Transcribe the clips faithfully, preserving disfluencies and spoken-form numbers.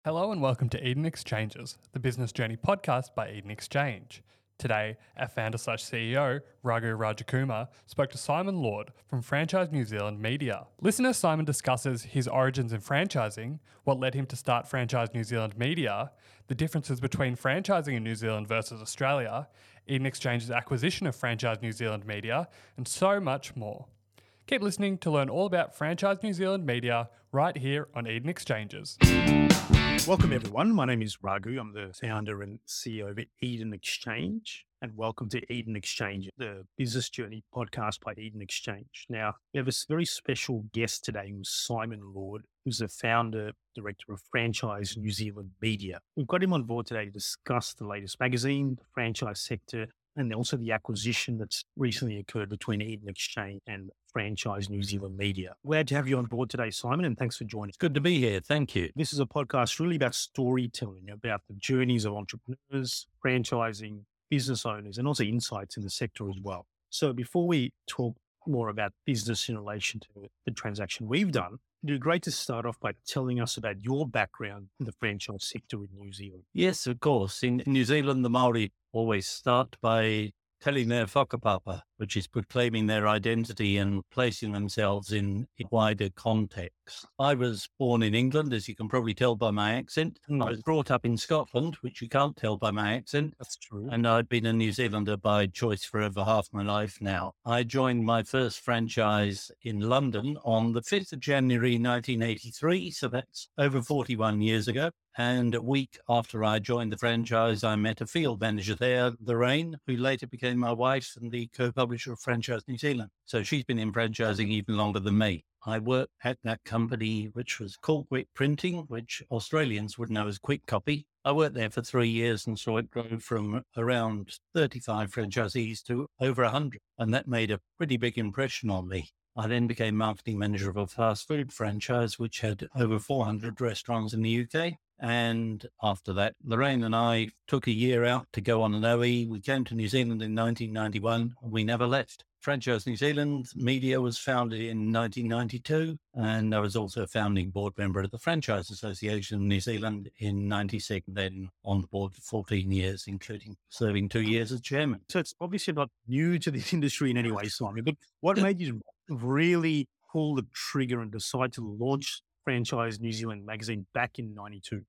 Hello and welcome to Eden Exchanges, the business journey podcast by Eden Exchange. Today, our founder slash C E O, Raghu Rajakumar, spoke to Simon Lord from Franchise New Zealand Media. Listener Simon discusses his origins in franchising, what led him to start Franchise New Zealand Media, the differences between franchising in New Zealand versus Australia, Eden Exchange's acquisition of Franchise New Zealand Media, and so much more. Keep listening to learn all about Franchise New Zealand Media right here on Eden Exchanges. Welcome, everyone. My name is Raghu. I'm the founder and C E O of Eden Exchange, and welcome to Eden Exchange, the business journey podcast by Eden Exchange. Now, we have a very special guest today, who's Simon Lord, who's the founder, director of Franchise New Zealand Media. We've got him on board today to discuss the latest magazine, the franchise sector, and also the acquisition that's recently occurred between Eden Exchange and Franchise New Zealand Media. Glad to have you on board today, Simon, and thanks for joining. It's good to be here. Thank you. This is a podcast really about storytelling, about the journeys of entrepreneurs, franchising, business owners, and also insights in the sector as well. So before we talk more about business in relation to the transaction we've done, it'd be great to start off by telling us about your background in the franchise sector in New Zealand. Yes, of course. In New Zealand, the Māori always start by telling their whakapapa, which is proclaiming their identity and placing themselves in a wider context. I was born in England, as you can probably tell by my accent. Mm. I was brought up in Scotland, which you can't tell by my accent. That's true. And I've been a New Zealander by choice for over half my life now. I joined my first franchise in London on the fifth of January, nineteen eighty-three. So that's over forty-one years ago. And a week after I joined the franchise, I met a field manager there, Lorraine, who later became my wife and the co-publisher of Franchise New Zealand. So she's been in franchising even longer than me. I worked at that company, which was called Quick Printing, which Australians would know as Quick Copy. I worked there for three years and saw it grow from around thirty-five franchisees to over one hundred. And that made a pretty big impression on me. I then became marketing manager of a fast food franchise, which had over four hundred restaurants in the U K. And after that, Lorraine and I took a year out to go on an O E. We came to New Zealand in nineteen ninety-one, and we never left. Franchise New Zealand Media was founded in nineteen ninety-two, and I was also a founding board member of the Franchise Association of New Zealand in ninety-six, then on the board for fourteen years, including serving two years as chairman. So it's obviously not new to this industry in any way, Simon, but what made you really pull the trigger and decide to launch Franchise New Zealand magazine back in ninety-two?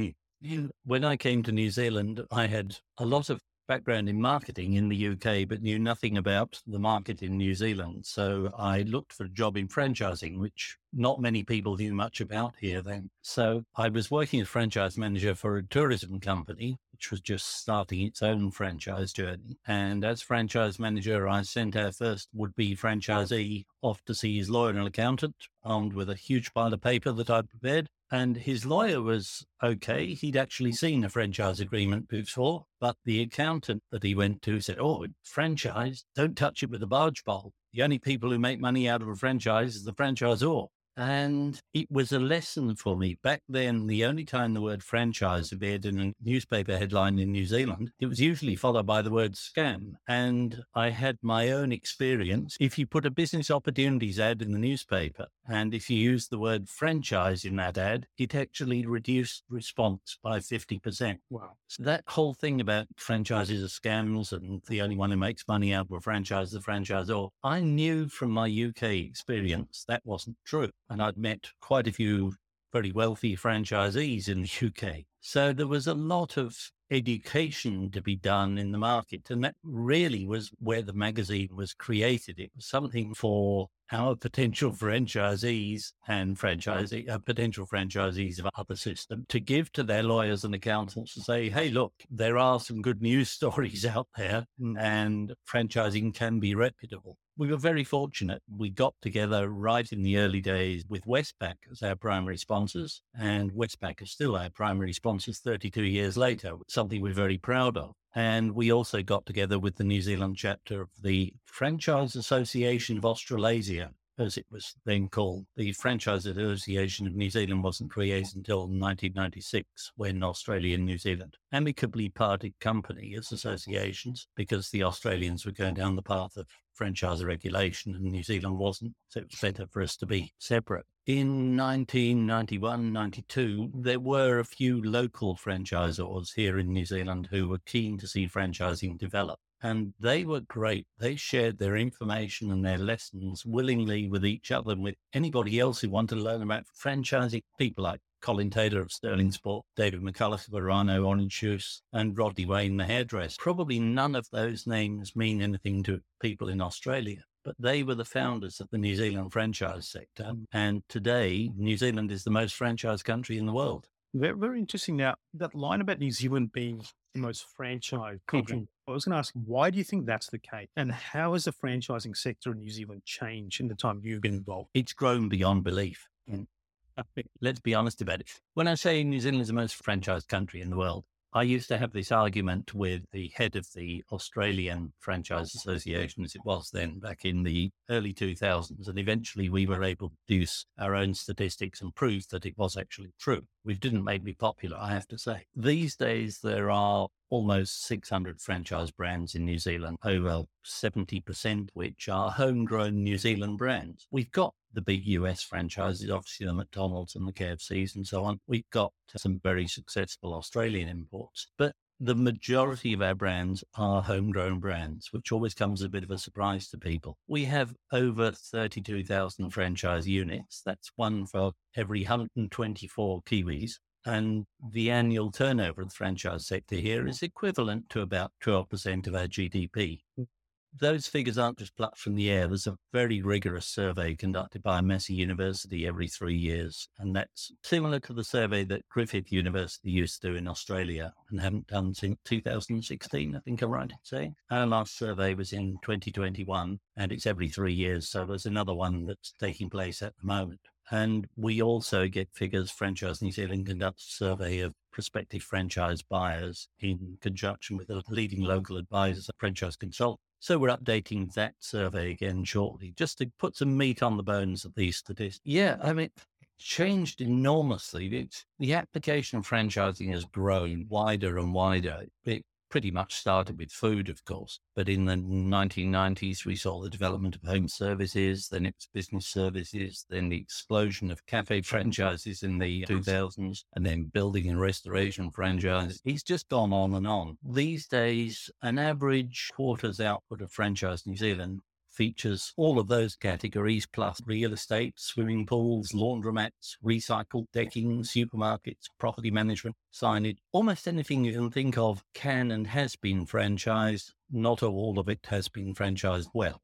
When I came to New Zealand, I had a lot of background in marketing in the U K, but knew nothing about the market in New Zealand. So I looked for a job in franchising, which not many people knew much about here then. So I was working as franchise manager for a tourism company, which was just starting its own franchise journey. And as franchise manager, I sent our first would-be franchisee off to see his lawyer and accountant, armed with a huge pile of paper that I'd prepared. And his lawyer was okay. He'd actually seen a franchise agreement before, but the accountant that he went to said, oh, franchise, don't touch it with a barge pole. The only people who make money out of a franchise is the franchisor. And it was a lesson for me. Back then, the only time the word franchise appeared in a newspaper headline in New Zealand, it was usually followed by the word scam. And I had my own experience. If you put a business opportunities ad in the newspaper, and if you use the word franchise in that ad, it actually reduced response by fifty percent. Wow. So that whole thing about franchises are scams and the only one who makes money out of a franchise is the franchisor, I knew from my U K experience that wasn't true. And I'd met quite a few very wealthy franchisees in the U K. So there was a lot of education to be done in the market. And that really was where the magazine was created. It was something for our potential franchisees and franchisee, uh, potential franchisees of other systems to give to their lawyers and accountants to say, hey, look, there are some good news stories out there and franchising can be reputable. We were very fortunate. We got together right in the early days with Westpac as our primary sponsors, and Westpac is still our primary sponsors thirty-two years later, something we're very proud of. And we also got together with the New Zealand chapter of the Franchise Association of Australasia, as it was then called. The Franchise Association of New Zealand wasn't created until nineteen ninety-six, when Australia and New Zealand amicably parted company as associations because the Australians were going down the path of franchise regulation and New Zealand wasn't. So it was better for us to be separate. In nineteen ninety-one, ninety-two, there were a few local franchisors here in New Zealand who were keen to see franchising develop. And they were great. They shared their information and their lessons willingly with each other and with anybody else who wanted to learn about franchising. People like Colin Taylor of Sterling Sport, David McCullough of Arano Orange Juice, and Rodney Wayne, the hairdresser. Probably none of those names mean anything to people in Australia, but they were the founders of the New Zealand franchise sector. And today, New Zealand is the most franchised country in the world. Very, very interesting. Now, that line about New Zealand being the most franchised country, mm-hmm. I was going to ask, why do you think that's the case? And how has the franchising sector in New Zealand changed in the time you've been involved? It's grown beyond belief. And let's be honest about it. When I say New Zealand is the most franchised country in the world, I used to have this argument with the head of the Australian Franchise Association, as it was then, back in the early two thousands. And eventually we were able to produce our own statistics and prove that it was actually true, which didn't make me popular, I have to say. These days, there are almost six hundred franchise brands in New Zealand, over seventy percent which are homegrown New Zealand brands. We've got the big U S franchises, obviously the McDonald's and the K F Cs and so on. We've got some very successful Australian imports, but the majority of our brands are homegrown brands, which always comes as a bit of a surprise to people. We have over thirty-two thousand franchise units. That's one for every one hundred twenty-four Kiwis. And the annual turnover of the franchise sector here is equivalent to about twelve percent of our G D P. Those figures aren't just plucked from the air. There's a very rigorous survey conducted by Massey University every three years. And that's similar to the survey that Griffith University used to do in Australia and haven't done since two thousand sixteen, I think I'm right in saying. Our last survey was in twenty twenty-one, and it's every three years. So there's another one that's taking place at the moment. And we also get figures. Franchise New Zealand conducts a survey of prospective franchise buyers in conjunction with a leading local advisors, a franchise consultant. So we're updating that survey again shortly, just to put some meat on the bones of these statistics. Yeah, I mean, it's changed enormously. It's, the application of franchising has grown wider and wider. It pretty much started with food, of course, but in the nineteen nineties, we saw the development of home services, then it was business services, then the explosion of cafe franchises in the two thousands, and then building and restoration franchises. It's just gone on and on. These days, an average quarter's output of Franchise New Zealand features all of those categories, plus real estate, swimming pools, laundromats, recycled decking, supermarkets, property management, signage. Almost anything you can think of can and has been franchised. Not all of it has been franchised well.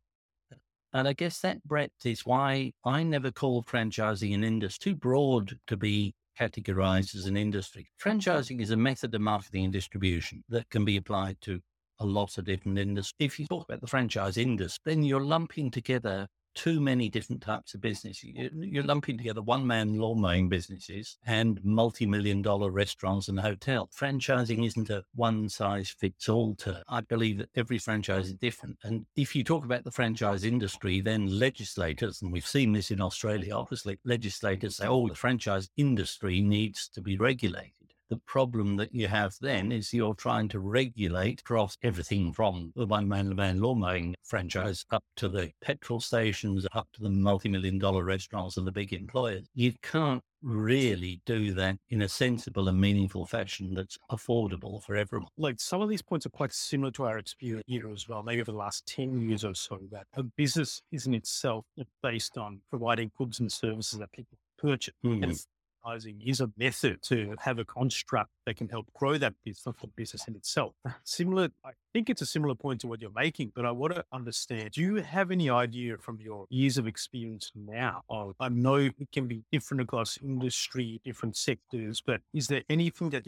And I guess that breadth is why I never call franchising an industry. Too broad to be categorized as an industry. Franchising is a method of marketing and distribution that can be applied to a lot of different industries. If you talk about the franchise industry, then you're lumping together too many different types of business. You're lumping together one-man lawn mowing businesses and multi-million dollar restaurants and hotels. Franchising isn't a one-size-fits-all term. I believe that every franchise is different. And if you talk about the franchise industry, then legislators, and we've seen this in Australia, obviously, legislators say, oh, the franchise industry needs to be regulated. The problem that you have then is you're trying to regulate across everything from the one-man lawn mowing franchise up to the petrol stations, up to the multi-million dollar restaurants and the big employers. You can't really do that in a sensible and meaningful fashion that's affordable for everyone. Like, some of these points are quite similar to our experience here as well, maybe over the last ten years or so, that a business is in itself based on providing goods and services that people purchase. Mm-hmm. And franchising is a method to have a construct that can help grow that business, the business in itself. Similar, I think it's a similar point to what you're making, but I want to understand, do you have any idea from your years of experience now? Of, I know it can be different across industry, different sectors, but is there anything that you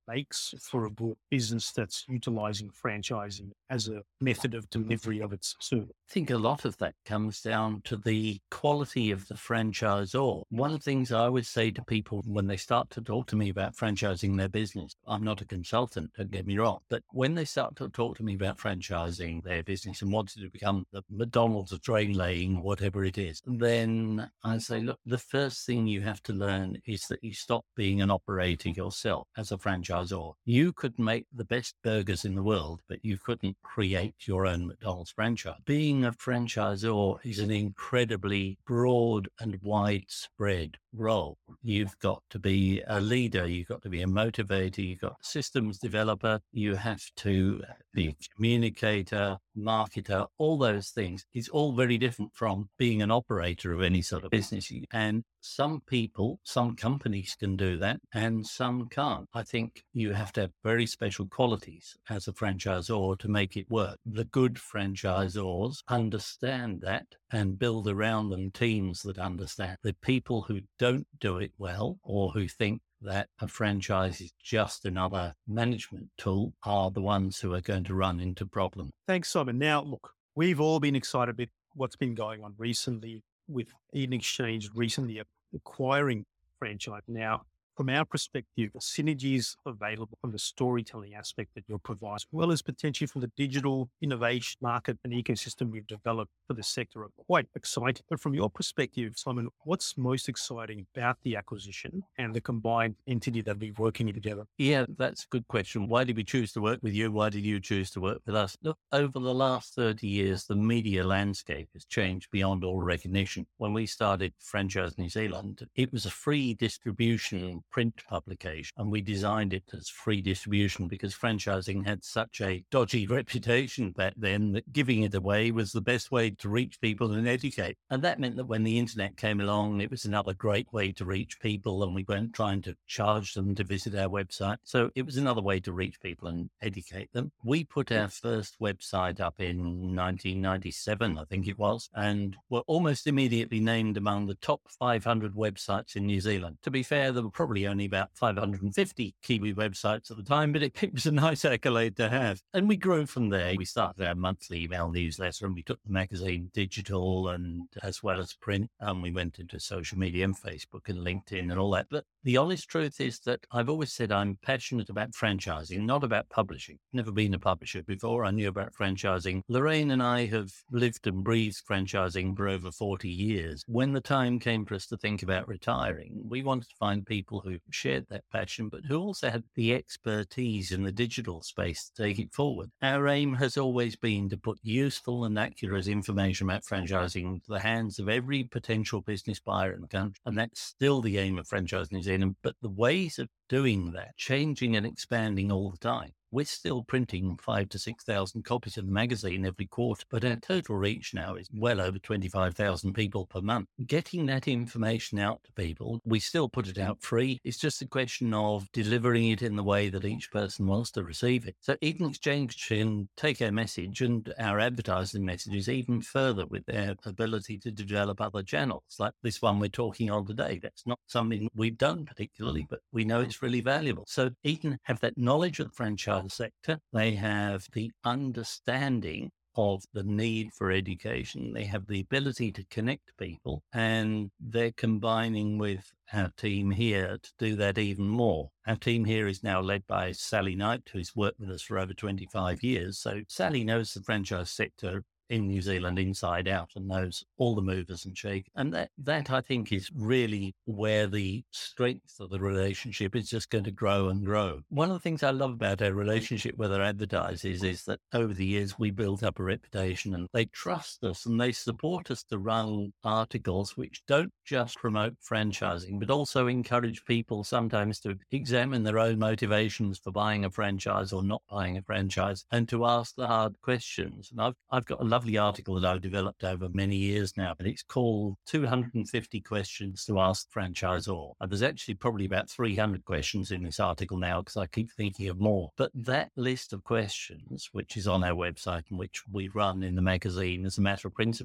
makes for a good business that's utilizing franchising as a method of delivery of its service? I think a lot of that comes down to the quality of the franchisor. One of the things I always say to people when they start to talk to me about franchising their business, I'm not a consultant, don't get me wrong, but when they start to talk to me about franchising their business and wanting to become the McDonald's of train laying, whatever it is, then I say, look, the first thing you have to learn is that you stop being an operator yourself as a franchisor. You could make the best burgers in the world, but you couldn't create your own McDonald's franchise. Being a franchisor is an incredibly broad and widespread role. You've got to be a leader, you've got to be a motivator, you've got a systems developer, you have to be a communicator, marketer, all those things. It's all very different from being an operator of any sort of business. And some people, some companies can do that and some can't. I think you have to have very special qualities as a franchisor to make it work. The good franchisors understand that and build around them teams that understand. The people who don't do it well or who think that a franchise is just another management tool are the ones who are going to run into problems. Thanks, Simon. Now, look, we've all been excited with what's been going on recently with Eden Exchange recently acquiring franchise. Now, from our perspective, the synergies available from the storytelling aspect that you'll provide, as well as potentially from the digital innovation market and ecosystem we've developed for the sector, are quite exciting. But from your perspective, Simon, what's most exciting about the acquisition and the combined entity that we're working together? Yeah, that's a good question. Why did we choose to work with you? Why did you choose to work with us? Look, over the last thirty years, the media landscape has changed beyond all recognition. When we started Franchise New Zealand, it was a free distribution print publication, and we designed it as free distribution because franchising had such a dodgy reputation back then that giving it away was the best way to reach people and educate. And that meant that when the internet came along, it was another great way to reach people, and we weren't trying to charge them to visit our website. So it was another way to reach people and educate them. We put our first website up in nineteen ninety-seven, I think it was, and were almost immediately named among the top five hundred websites in New Zealand. To be fair, there were probably only about five hundred fifty Kiwi websites at the time, but it, it was a nice accolade to have. And we grew from there. We started our monthly email newsletter and we took the magazine digital and as well as print. And we went into social media and Facebook and LinkedIn and all that. But the honest truth is that I've always said I'm passionate about franchising, not about publishing. Never been a publisher before. I knew about franchising. Lorraine and I have lived and breathed franchising for over forty years. When the time came for us to think about retiring, we wanted to find people who shared that passion, but who also had the expertise in the digital space to take it forward. Our aim has always been to put useful and accurate information about franchising into the hands of every potential business buyer in the country. And that's still the aim of Franchise New Zealand. But the ways of doing that, changing and expanding all the time. We're still printing five to six thousand copies of the magazine every quarter, but our total reach now is well over twenty-five thousand people per month. Getting that information out to people, we still put it out free. It's just a question of delivering it in the way that each person wants to receive it. So Eden Exchange can take our message and our advertising messages even further with their ability to develop other channels, like this one we're talking on today. That's not something we've done particularly, but we know it's really valuable. So Eden have that knowledge of the franchise sector. They have the understanding of the need for education. They have the ability to connect people, and they're combining with our team here to do that even more. Our team here is now led by Sally Knight, who's worked with us for over twenty-five years. So Sally knows the franchise sector in New Zealand inside out and knows all the movers and shakers. And that, that I think is really where the strength of the relationship is just going to grow and grow. One of the things I love about our relationship with our advertisers is that over the years we built up a reputation and they trust us and they support us to run articles which don't just promote franchising, but also encourage people sometimes to examine their own motivations for buying a franchise or not buying a franchise and to ask the hard questions. And I've, I've got a love lovely article that I've developed over many years now, and it's called two hundred fifty Questions to Ask Franchisor. And there's actually probably about three hundred questions in this article now because I keep thinking of more. But that list of questions, which is on our website and which we run in the magazine as a matter of principle,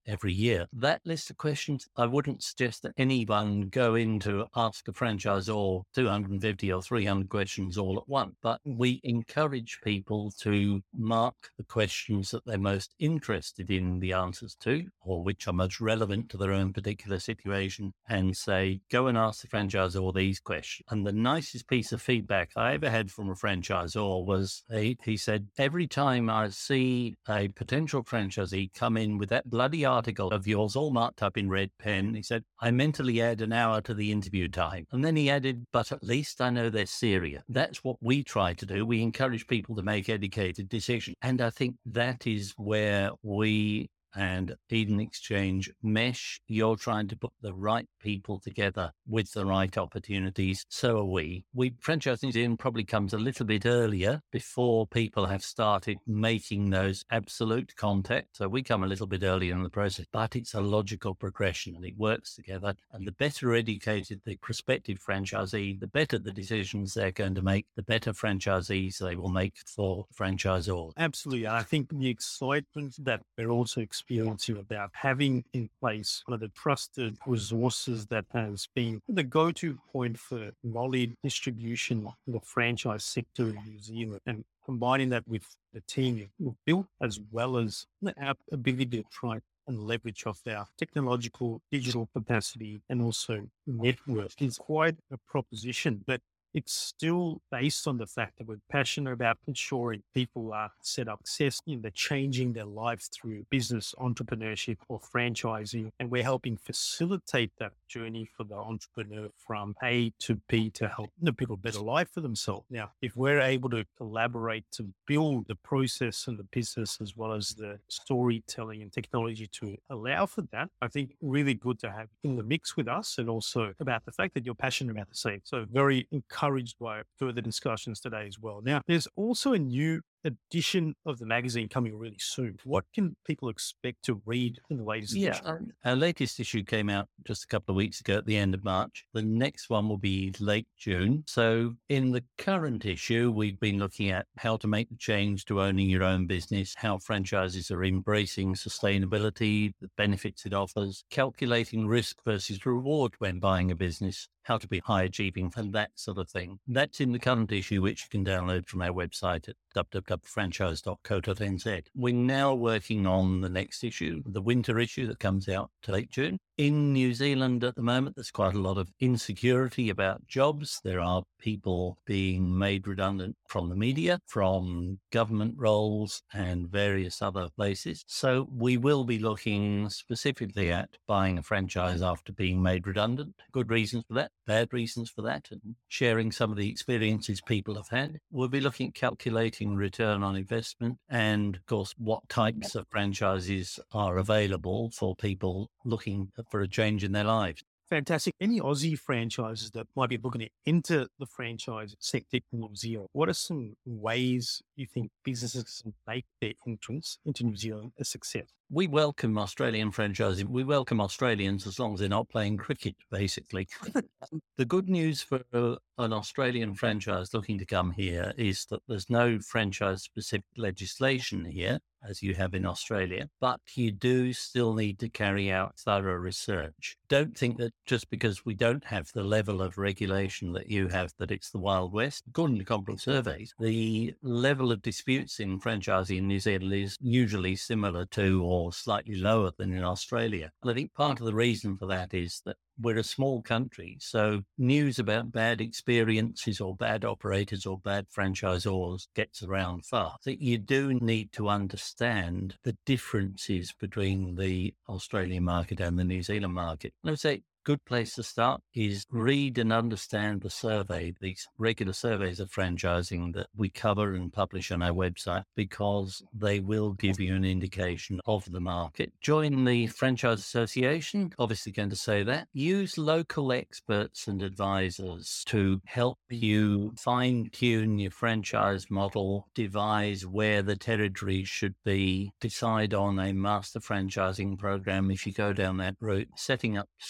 every year. That list of questions, I wouldn't suggest that anyone go in to ask a franchisor two hundred fifty or three hundred questions all at once, but we encourage people to mark the questions that they're most interested in the answers to, or which are most relevant to their own particular situation, and say, go and ask the franchisor these questions. And the nicest piece of feedback I ever had from a franchisor was, he, he said, every time I see a potential franchisee come in with that bloody article of yours all marked up in red pen, he said, I mentally add an hour to the interview time. And then he added, but at least I know they're serious. That's what we try to do. We encourage people to make educated decisions. And I think that is where we and Eden Exchange mesh. You're trying to put the right people together with the right opportunities. So are we. We franchising in probably comes a little bit earlier before people have started making those absolute contacts. So we come a little bit earlier in the process, but it's a logical progression and it works together. And the better educated the prospective franchisee, the better the decisions they're going to make, the better franchisees they will make for franchisors. Absolutely. And I think the excitement that we're also experiencing about having in place one of the trusted resources that has been the go-to point for knowledge distribution in the franchise sector in New Zealand, and combining that with the team we've built, as well as our ability to try and leverage off our technological digital capacity and also network is quite a proposition. But it's still based on the fact that we're passionate about ensuring people are set up success in the changing their lives through business, entrepreneurship, or franchising. And we're helping facilitate that journey for the entrepreneur from A to B to help the people better life for themselves. Now, if we're able to collaborate to build the process and the business, as well as the storytelling and technology to allow for that, I think really good to have in the mix with us, and also about the fact that you're passionate about the same. So very encouraged by further discussions today as well. Now, there's also a new edition of the magazine coming really soon. What can people expect to read in the latest yeah, edition? Um, our latest issue came out just a couple of weeks ago at the end of March. The next one will be late June. So in the current issue, we've been looking at how to make the change to owning your own business, how franchises are embracing sustainability, the benefits it offers, calculating risk versus reward when buying a business, how to be high achieving, and that sort of thing. That's in the current issue, which you can download from our website at w w w dot franchise dot co dot n z. We're now working on the next issue, the winter issue that comes out to late June. In New Zealand at the moment, there's quite a lot of insecurity about jobs. There are people being made redundant from the media, from government roles, and various other places. So we will be looking specifically at buying a franchise after being made redundant. Good reasons for that, bad reasons for that, and sharing some of the experiences people have had. We'll be looking at calculating return on investment and, of course, what types of franchises are available for people looking for a change in their lives. Fantastic. Any Aussie franchises that might be looking to enter the franchise sector in New Zealand, what are some ways you think businesses can make their entrance into New Zealand a success? We welcome Australian franchising. We welcome Australians as long as they're not playing cricket, basically. The good news for an Australian franchise looking to come here is that there's no franchise-specific legislation here, as you have in Australia, but you do still need to carry out thorough research. Don't think that just because we don't have the level of regulation that you have, that it's the Wild West. According to Complex surveys, the level of disputes in franchising in New Zealand is usually similar to or slightly lower than in Australia. And I think part of the reason for that is that we're a small country, so news about bad experiences or bad operators or bad franchisors gets around fast. So you do need to understand the differences between the Australian market and the New Zealand market. And I would say good place to start is read and understand the survey, these regular surveys of franchising that we cover and publish on our website, because they will give you an indication of the market. Join the Franchise Association, obviously going to say that. Use local experts and advisors to help you fine-tune your franchise model, devise where the territory should be, decide on a master franchising program if you go down that route, setting up supply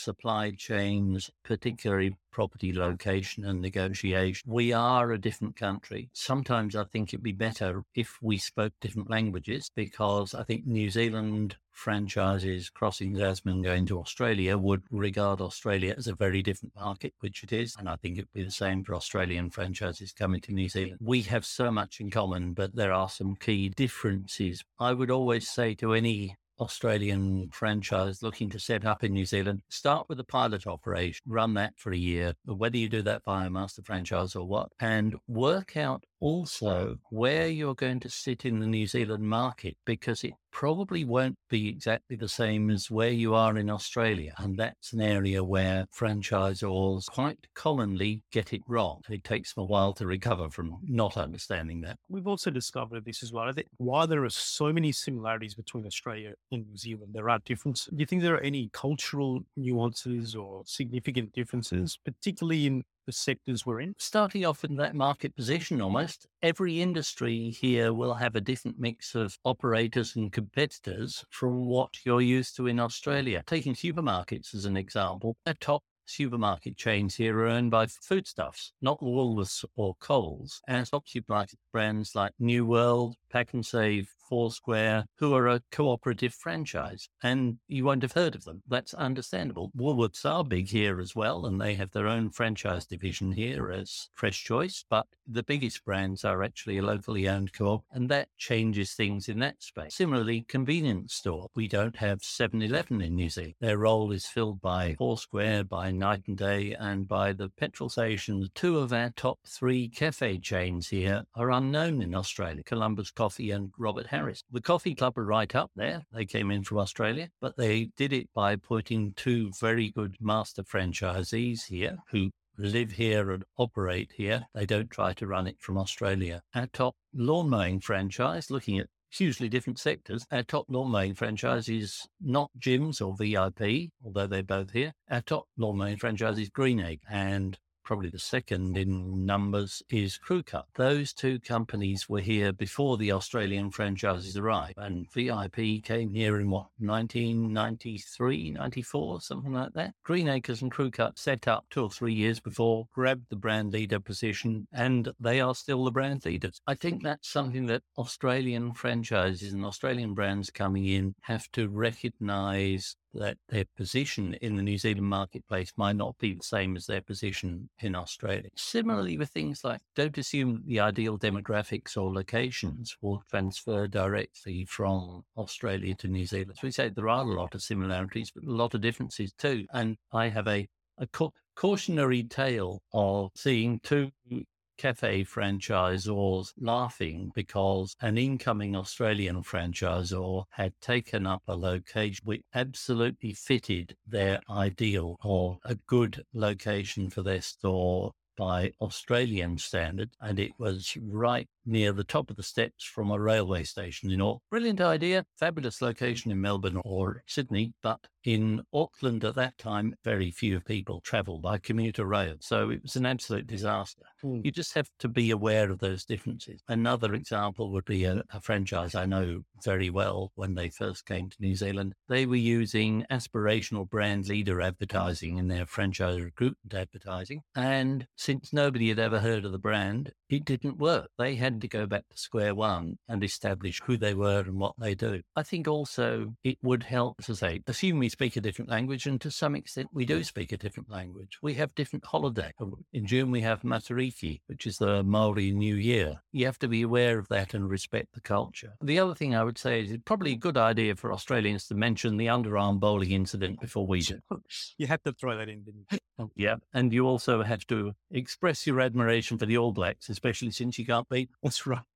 supply chains, particularly property location and negotiation. We are a different country. Sometimes I think it'd be better if we spoke different languages, because I think New Zealand franchises crossing Tasman going to Australia would regard Australia as a very different market, which it is. And I think it'd be the same for Australian franchises coming to New Zealand. We have so much in common, but there are some key differences. I would always say to any Australian franchise looking to set up in New Zealand, start with a pilot operation, run that for a year, whether you do that via master franchise or what, and work out also where you're going to sit in the New Zealand market, because it probably won't be exactly the same as where you are in Australia. And that's an area where franchisors quite commonly get it wrong. It takes them a while to recover from not understanding that. We've also discovered this as well. I think while there are so many similarities between Australia and New Zealand, there are differences. Do you think there are any cultural nuances or significant differences, particularly in the sectors we're in? Starting off in that market position, almost every industry here will have a different mix of operators and competitors from what you're used to in Australia. Taking supermarkets as an example, the top supermarket chains here are owned by foodstuffs, not Woolworths or Coles, and top supermarket brands like New World, Pack and Save, Foursquare, who are a cooperative franchise, and you won't have heard of them. That's understandable. Woolworths are big here as well, and they have their own franchise division here as Fresh Choice, but the biggest brands are actually a locally owned co-op, and that changes things in that space. Similarly, convenience store. We don't have seven eleven in New Zealand. Their role is filled by Foursquare, by Night and Day, and by the petrol stations. Two of our top three cafe chains here are unknown in Australia, Columbus Coffee and Robert Harris. The Coffee Club are right up there. They came in from Australia, but they did it by putting two very good master franchisees here who live here and operate here. They don't try to run it from Australia. Our top lawn mowing franchise, looking at hugely different sectors, our top lawn mowing franchise is not Jim's or V I P, although they're both here. Our top lawn mowing franchise is Green Egg, and probably the second in numbers is Crew Cut. Those two companies were here before the Australian franchises arrived, and V I P came here in what, nineteen ninety-three, ninety-four, something like that. Greenacres and Crew Cut set up two or three years before, grabbed the brand leader position, and they are still the brand leaders. I think that's something that Australian franchises and Australian brands coming in have to recognise, that their position in the New Zealand marketplace might not be the same as their position in Australia. Similarly with things like, don't assume the ideal demographics or locations will transfer directly from Australia to New Zealand. As we say, there are a lot of similarities, but a lot of differences too. And I have a, a ca- cautionary tale of seeing two cafe franchisors laughing because an incoming Australian franchisor had taken up a location which absolutely fitted their ideal or a good location for their store by Australian standard, and it was right near the top of the steps from a railway station in Auckland. Brilliant idea, fabulous location in Melbourne or Sydney, but in Auckland at that time, very few people travelled by commuter rail, so it was an absolute disaster. Mm. You just have to be aware of those differences. Another example would be a, a franchise I know very well when they first came to New Zealand. They were using aspirational brand leader advertising in their franchise recruitment advertising, and since nobody had ever heard of the brand, it didn't work. They had to go back to square one and establish who they were and what they do. I think also it would help to say, assume we speak a different language, and to some extent we do speak a different language. We have different holidays. In June we have Matariki, which is the Maori New Year. You have to be aware of that and respect the culture. The other thing I would say is it's probably a good idea for Australians to mention the underarm bowling incident before we do. You had to throw that in, didn't you? Yeah, and you also have to express your admiration for the All Blacks, especially since you can't beat. That's right.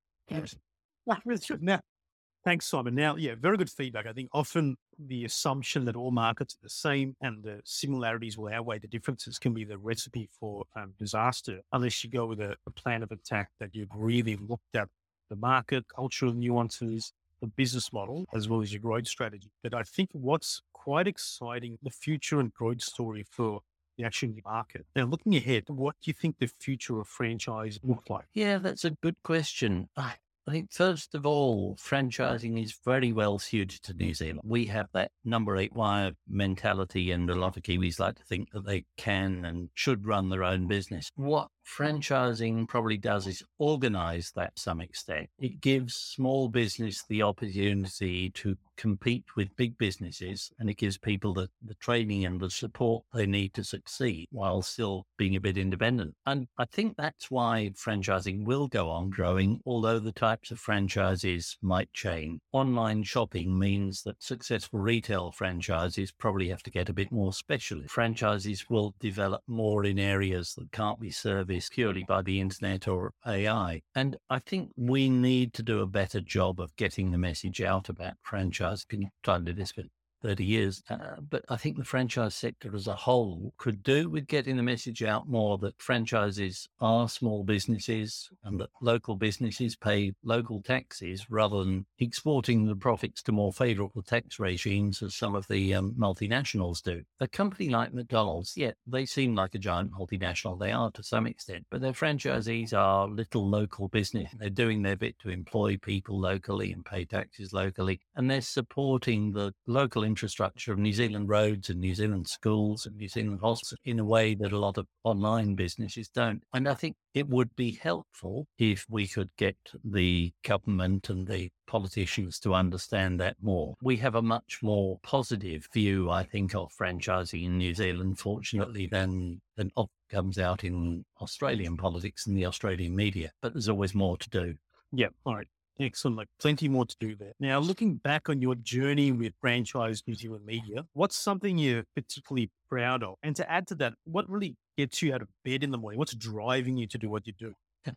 Now, thanks, Simon. Now, yeah, very good feedback. I think often the assumption that all markets are the same and the similarities will outweigh the differences can be the recipe for um, disaster, unless you go with a, a plan of attack that you've really looked at the market, cultural nuances, the business model, as well as your growth strategy. But I think what's quite exciting, the future and growth story for the actual market. Now, looking ahead, what do you think the future of franchise look like? Yeah, that's a good question. I, I think, first of all, franchising is very well suited to New Zealand. We have that number eight wire mentality, and a lot of Kiwis like to think that they can and should run their own business. What franchising probably does is organize that to some extent. It gives small business the opportunity to compete with big businesses, and it gives people the, the training and the support they need to succeed while still being a bit independent. And I think that's why franchising will go on growing, although the types of franchises might change. Online shopping means that successful retail franchises probably have to get a bit more specialist. Franchises will develop more in areas that can't be serviced purely by the internet or A I. And I think we need to do a better job of getting the message out about franchise. Been trying to do this for thirty years. Uh, but I think the franchise sector as a whole could do with getting the message out more that franchises are small businesses and that local businesses pay local taxes rather than exporting the profits to more favourable tax regimes as some of the um, multinationals do. A company like McDonald's, yeah, they seem like a giant multinational. They are to some extent, but their franchisees are little local business. They're doing their bit to employ people locally and pay taxes locally, and they're supporting the local infrastructure of New Zealand roads and New Zealand schools and New Zealand hospitals in a way that a lot of online businesses don't. And I think it would be helpful if we could get the government and the politicians to understand that more. We have a much more positive view, I think, of franchising in New Zealand, fortunately, than, than often comes out in Australian politics and the Australian media. But there's always more to do. Yeah. All right. Excellent. Like plenty more to do there. Now, looking back on your journey with Franchise New Zealand Media, what's something you're particularly proud of? And to add to that, what really gets you out of bed in the morning? What's driving you to do what you do?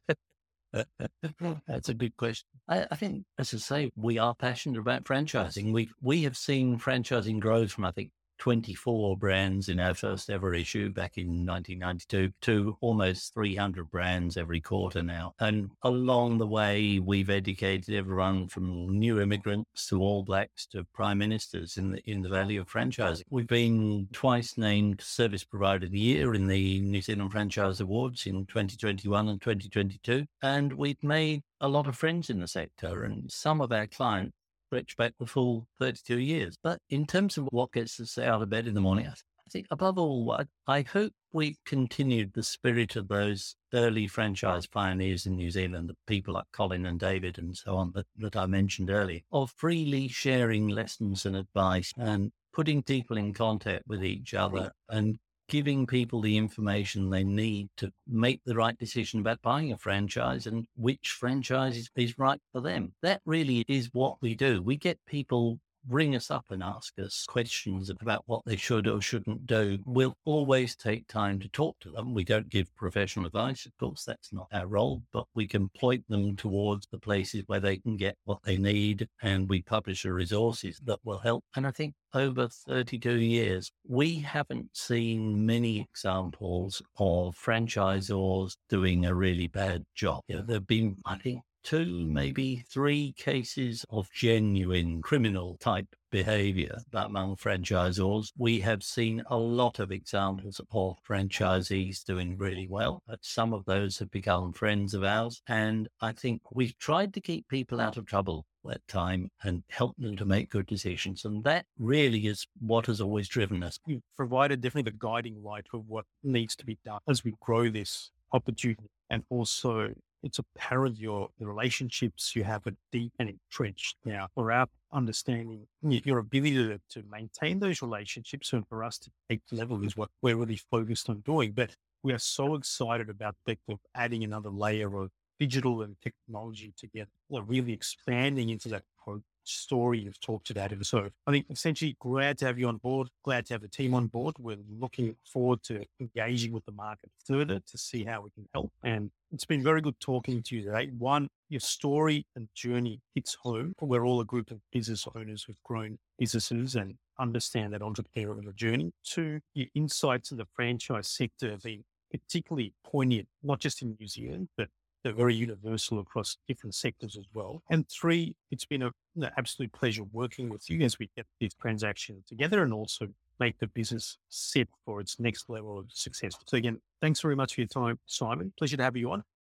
That's a good question. I, I think, as I say, we are passionate about franchising. We we have seen franchising grow from, I think, twenty-four brands in our first ever issue back in nineteen ninety-two to almost three hundred brands every quarter now. And along the way, we've educated everyone from new immigrants to All Blacks to prime ministers in the in the value of franchising. We've been twice named Service Provider of the Year in the New Zealand Franchise Awards in twenty twenty-one and twenty twenty-two. And we've made a lot of friends in the sector, and some of our clients stretch back the full thirty-two years. But in terms of what gets us out of bed in the morning, I think above all, I, I hope we continued the spirit of those early franchise pioneers in New Zealand, the people like Colin and David and so on that, that I mentioned earlier, of freely sharing lessons and advice and putting people in contact with each other and giving people the information they need to make the right decision about buying a franchise and which franchise is, is right for them. That really is what we do. We get people ring us up and ask us questions about what they should or shouldn't do. We'll always take time to talk to them. We don't give professional advice. Of course, that's not our role, but we can point them towards the places where they can get what they need, and we publish the resources that will help. And I think over thirty-two years, we haven't seen many examples of franchisors doing a really bad job. You know, there have been, I think, two, maybe three cases of genuine criminal type behavior among franchisors. We have seen a lot of examples of franchisees doing really well. Some of those have become friends of ours. And I think we've tried to keep people out of trouble at time and help them to make good decisions. And that really is what has always driven us. You've provided definitely the guiding light of what needs to be done as we grow this opportunity. And also, it's apparent your the relationships you have are deep and entrenched. Now, for our understanding, your ability to, to maintain those relationships and for us to take level is what we're really focused on doing. But we are so excited about the, of adding another layer of digital and technology together, we're really expanding into that story you've talked about. And so I think essentially glad to have you on board, glad to have the team on board. We're looking forward to engaging with the market further to see how we can help. And it's been very good talking to you today. One, your story and journey hits home. We're all a group of business owners who've grown businesses and understand that entrepreneurial journey. Two, your insights in the franchise sector have been particularly poignant, not just in New Zealand, but they're very universal across different sectors as well. And three, it's been a, an absolute pleasure working with you as we get this transaction together and also make the business set for its next level of success. So again, thanks very much for your time, Simon. Pleasure to have you on.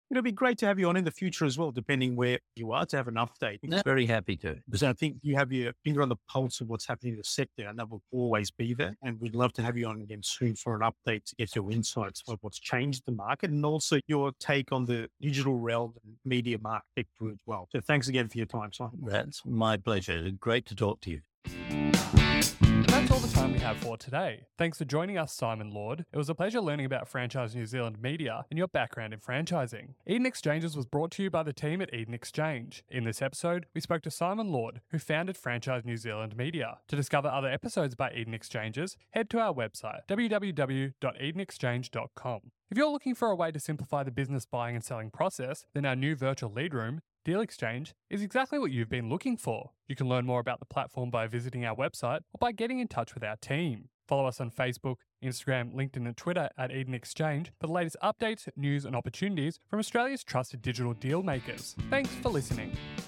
It'll be great to have you on in the future as well, depending where you are, to have an update. Yeah, very happy to. Because I think you have your finger on the pulse of what's happening in the sector, and that will always be there. And we'd love to have you on again soon for an update to get your insights of what's changed the market and also your take on the digital realm and media market as well. So thanks again for your time, Simon. That's my pleasure. Great to talk to you. That's all the time we have for today. Thanks for joining us, Simon Lord. It was a pleasure learning about Franchise New Zealand Media and your background in franchising. Eden Exchanges was brought to you by the team at Eden Exchange. In this episode, we spoke to Simon Lord, who founded Franchise New Zealand Media. To discover other episodes by Eden Exchanges, head to our website, w w w dot eden exchange dot com. If you're looking for a way to simplify the business buying and selling process, then our new virtual lead room, Deal Exchange, is exactly what you've been looking for. You can learn more about the platform by visiting our website or by getting in touch with our team. Follow us on Facebook, Instagram, LinkedIn and Twitter at Eden Exchange for the latest updates, news and opportunities from Australia's trusted digital deal makers. Thanks for listening.